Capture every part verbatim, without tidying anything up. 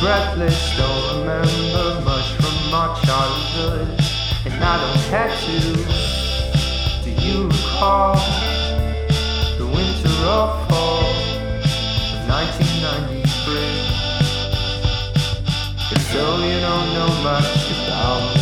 breathless, don't remember much from my childhood, and I don't have to. Do you recall the winter or fall of nineteen ninety-three? If so, you don't know much about me.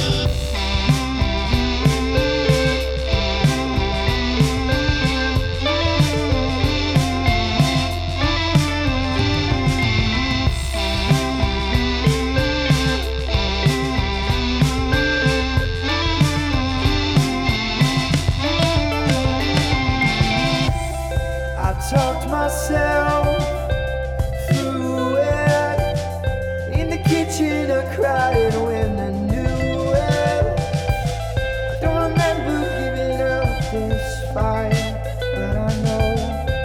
Talked myself through it. In the kitchen I cried when I knew it. I don't remember giving up this fight, but I know,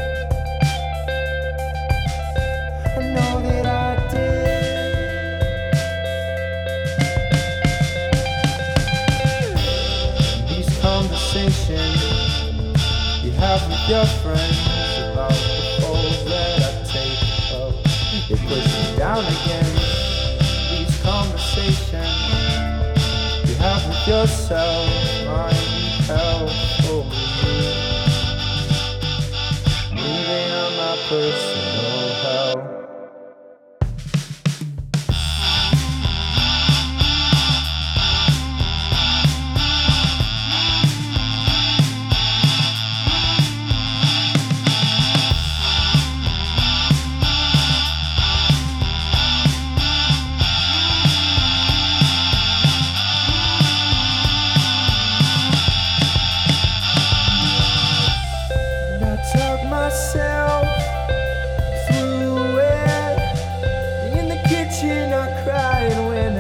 I know that I did. These conversations you have with your friends about the falls that I take up, they push me down again. These conversations you have with yourself, I need help for me. Moving on my personal hell. Myself through it. In the kitchen I cried when